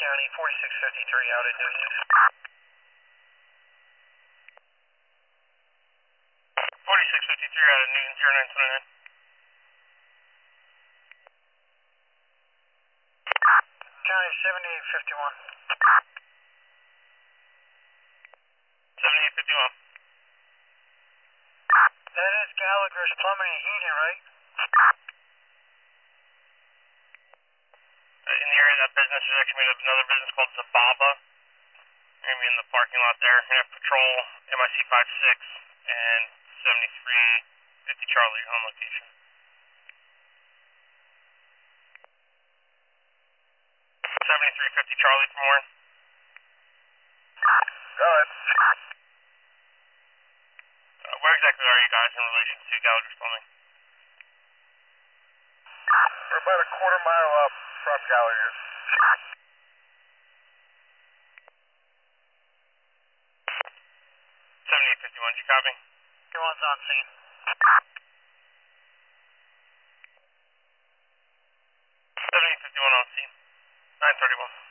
County, 4653 out at noon. 4653 out of Newton, 0929. County 7851. 7851. That is Gallagher's Plumbing and Heating, right? In the area of that business, there's actually another business called Zababa. We're going to be in the parking lot there. We're going to have patrol, MIC 56, and 7350 Charlie on location. 7350 Charlie for more. Go ahead. Where exactly are you guys in relation to Gallagher's Plumbing? We're about a quarter mile up from Gallagher's. 7851, did you copy? Everyone's on scene. 7851 on scene. 931.